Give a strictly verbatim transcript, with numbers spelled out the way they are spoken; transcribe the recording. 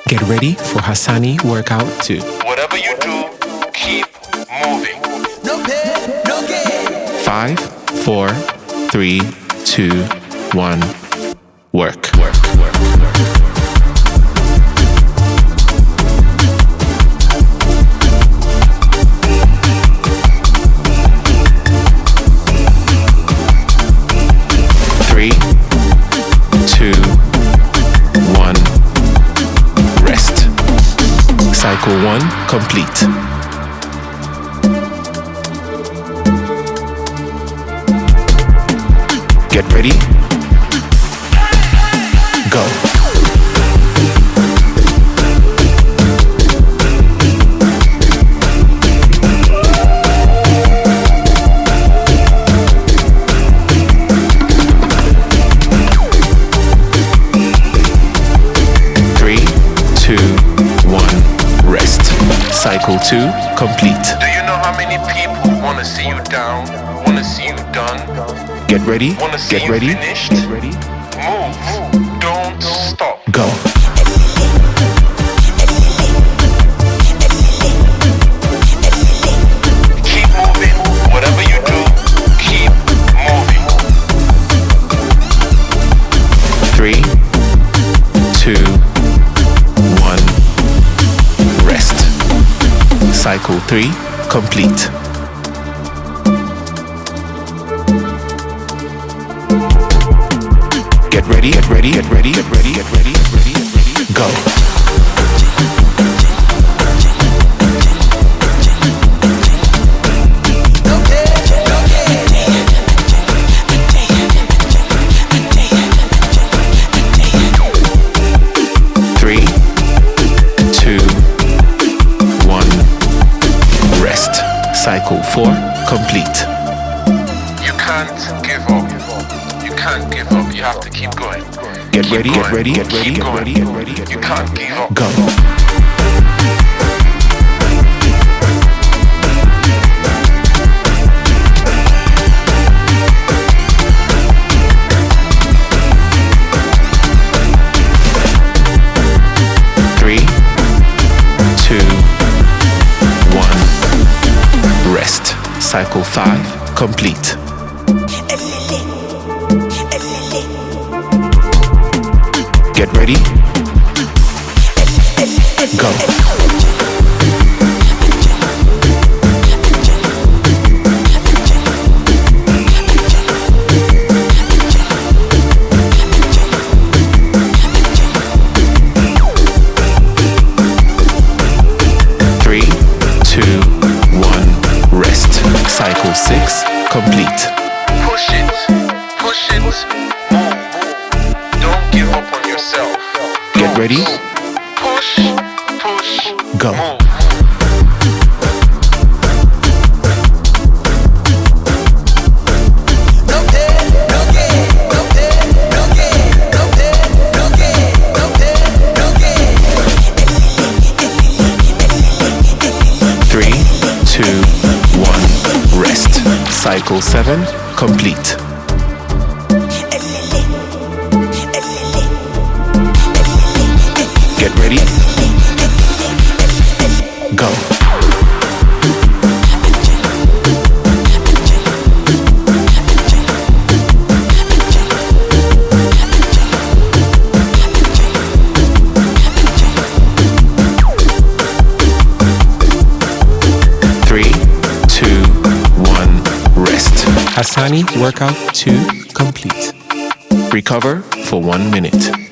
Get ready for Hassani Workout two. Whatever you do, keep moving. No pain, no gain. Five, four, three, two, one. Work. Work, work, work. Three, two, one. Rest. Cycle one complete. Get ready. Go. Three, two, one, rest. Cycle two complete. Do you know how many people want to see you down, want to see you done, Get ready. want to see Get you ready. finished? Get ready. Move, don't stop. Go. Keep moving, whatever you do, keep moving. Three, two, one, rest. Cycle three complete. Get ready, get ready, get ready, get ready, get ready, get ready, get ready, go. No pain, no gain. Three, two, one, rest. Cycle four complete. You can't give up. You can't give up. You have to keep going. Get Keep ready, going. get ready, get ready, Keep get going. ready, get ready, get You ready. can't give up. Go. Three, two, one, rest. Cycle five complete. Get ready. Go. Three, two, one, rest. Cycle six complete. Push it. Push it. Move. Don't give up on yourself. Get Go. ready. Push. Push. Go. Move. No pain, no gain. No pain, no gain. No pain, no gain. No pain, no gain. Three, two, one, rest. Cycle seven complete. Get ready. Go. Three, two, one, rest. Hassani Workout two complete. Recover for one minute.